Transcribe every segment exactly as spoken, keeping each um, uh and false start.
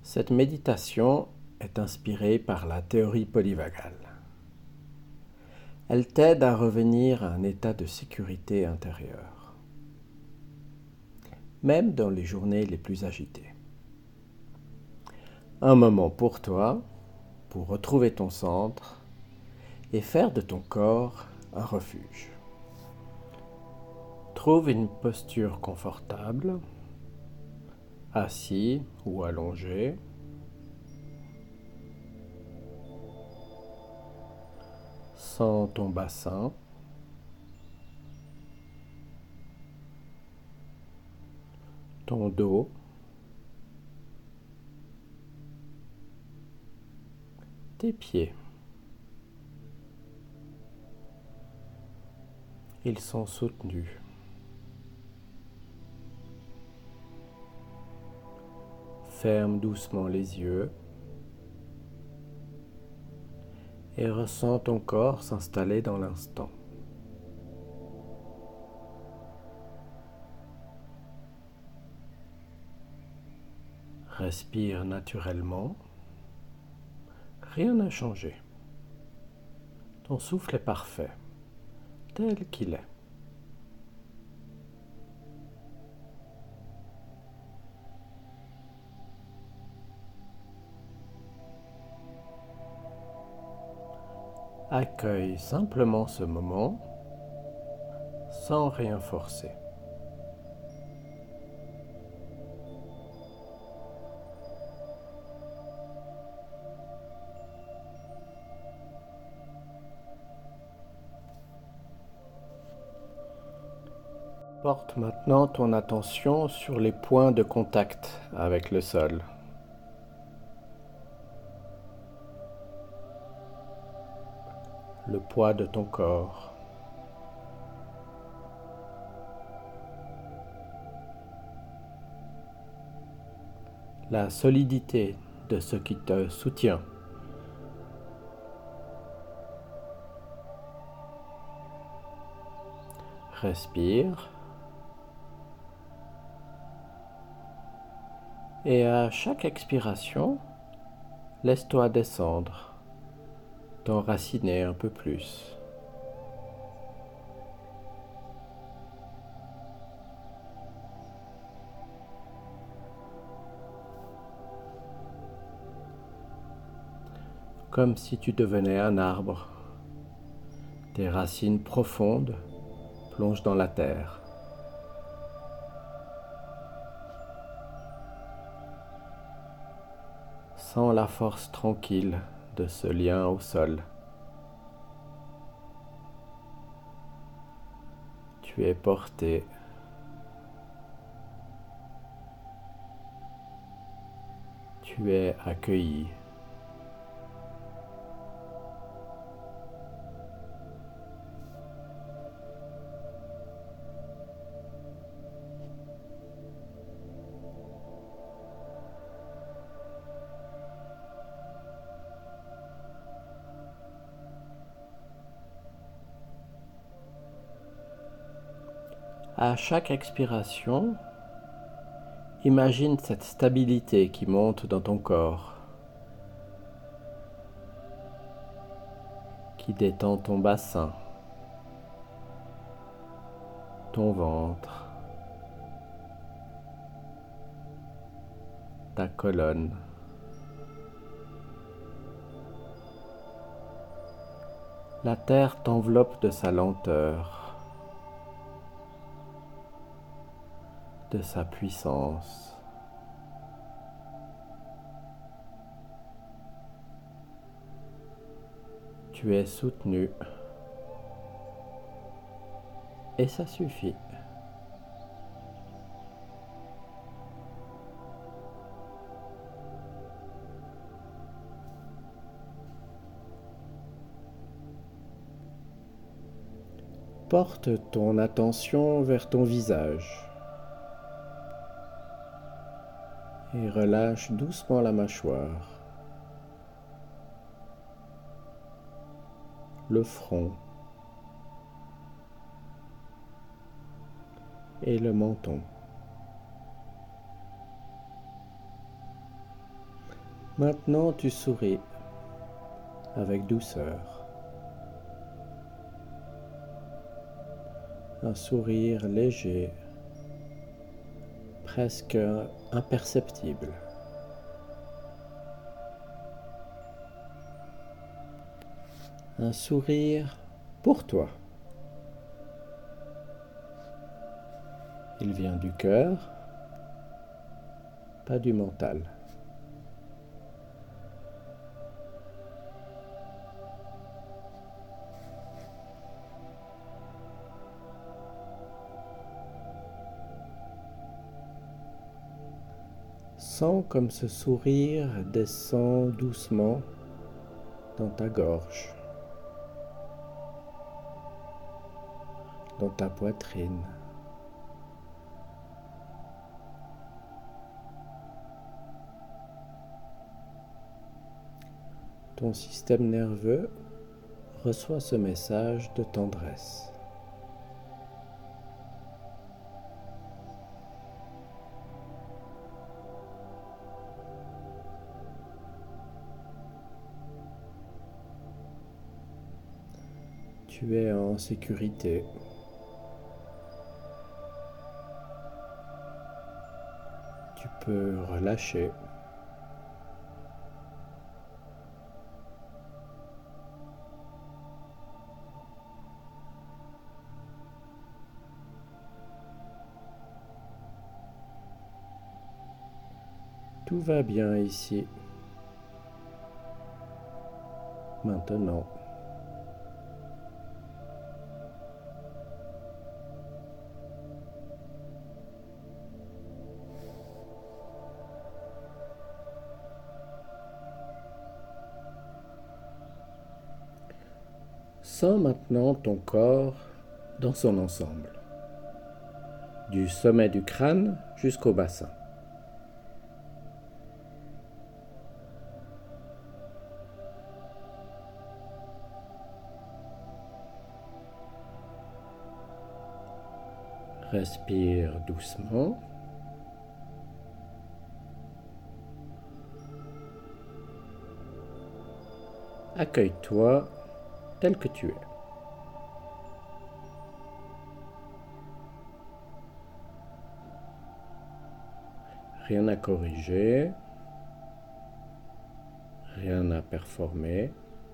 Cette méditation est inspirée par la théorie polyvagale. Elle t'aide à revenir à un état de sécurité intérieure, même dans les journées les plus agitées. Un moment pour toi, pour retrouver ton centre et faire de ton corps un refuge. Trouve une posture confortable, assis ou allongé. Sens ton bassin, ton dos, tes pieds. Ils sont soutenus. Ferme doucement les yeux et ressens ton corps s'installer dans l'instant. Respire naturellement. Rien n'a changé. Ton souffle est parfait, tel qu'il est. Accueille simplement ce moment sans rien forcer. Porte maintenant ton attention sur les points de contact avec le sol. Le poids de ton corps. La solidité de ce qui te soutient. Respire. Et à chaque expiration, laisse-toi descendre, t'enraciner un peu plus. Comme si tu devenais un arbre. Tes racines profondes plongent dans la terre. Sens la force tranquille de ce lien au sol. Tu es porté. Tu es accueilli. À chaque expiration, imagine cette stabilité qui monte dans ton corps, qui détend ton bassin, ton ventre, ta colonne. La terre t'enveloppe de sa lenteur, de sa puissance. Tu es soutenu et ça suffit. Porte ton attention vers ton visage et relâche doucement la mâchoire, le front et le menton. Maintenant, tu souris avec douceur. Un sourire léger, presque imperceptible. Un sourire pour toi. Il vient du cœur, pas du mental. Sens comme ce sourire descend doucement dans ta gorge, dans ta poitrine. Ton système nerveux reçoit ce message de tendresse. Tu es en sécurité. Tu peux relâcher. Tout va bien ici. Maintenant. Sens maintenant ton corps dans son ensemble, du sommet du crâne jusqu'au bassin. Respire doucement. Accueille-toi tel que tu es. Rien à corriger, rien à performer.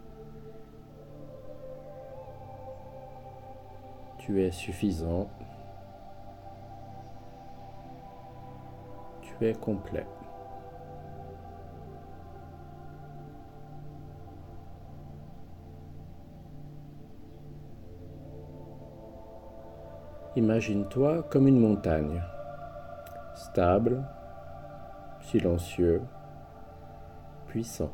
Tu es suffisant. Tu es complet. Imagine-toi comme une montagne, stable, silencieux, puissant.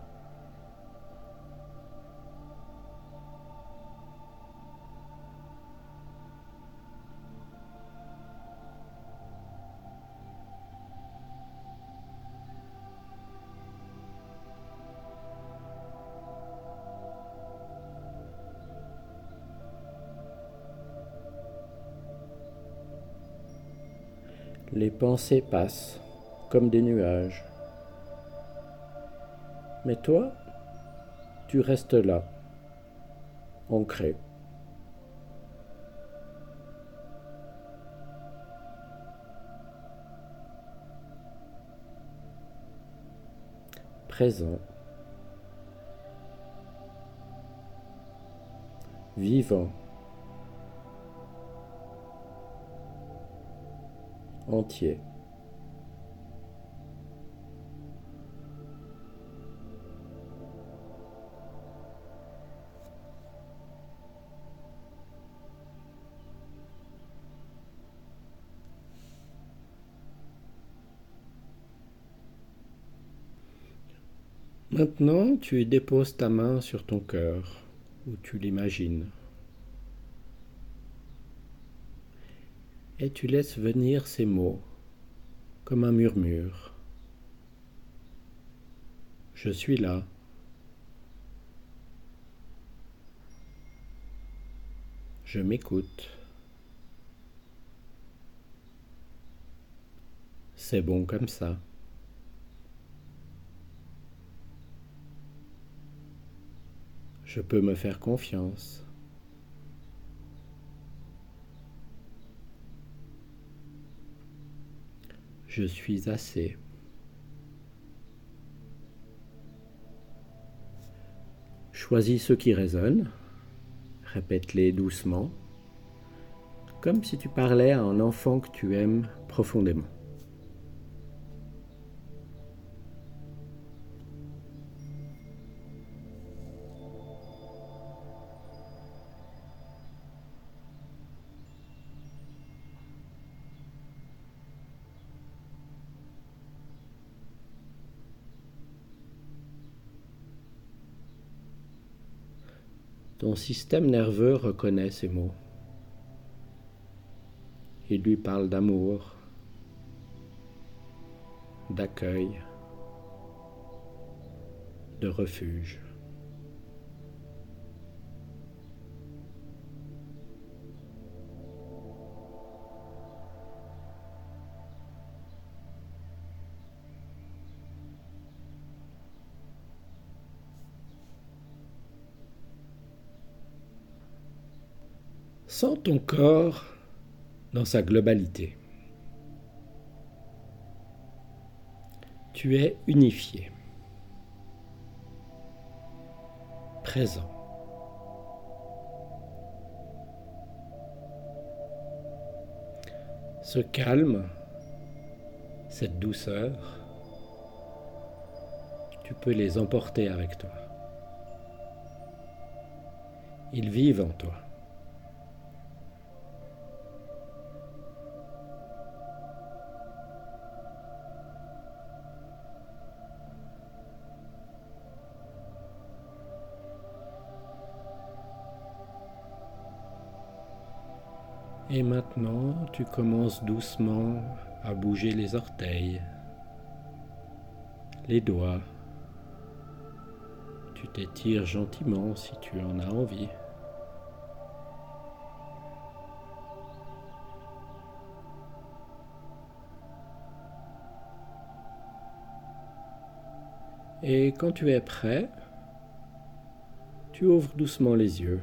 Les pensées passent comme des nuages. Mais toi, tu restes là, ancré. Présent. Vivant. Entier. Maintenant, tu déposes ta main sur ton cœur, où tu l'imagines. Et tu laisses venir ces mots, comme un murmure. Je suis là. Je m'écoute. C'est bon comme ça. Je peux me faire confiance. Je suis assez. Choisis ceux qui résonnent, répète-les doucement, comme si tu parlais à un enfant que tu aimes profondément. Ton système nerveux reconnaît ces mots. Il lui parle d'amour, d'accueil, de refuge. Sens ton corps dans sa globalité. Tu es unifié, présent. Ce calme, cette douceur, tu peux les emporter avec toi. Ils vivent en toi. Et maintenant, tu commences doucement à bouger les orteils, les doigts. Tu t'étires gentiment si tu en as envie. Et quand tu es prêt, tu ouvres doucement les yeux,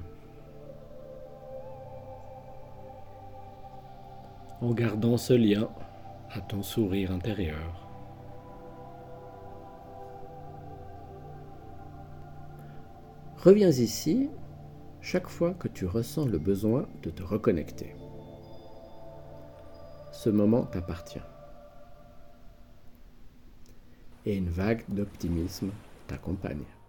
en gardant ce lien à ton sourire intérieur. Reviens ici chaque fois que tu ressens le besoin de te reconnecter. Ce moment t'appartient. Et une vague d'optimisme t'accompagne.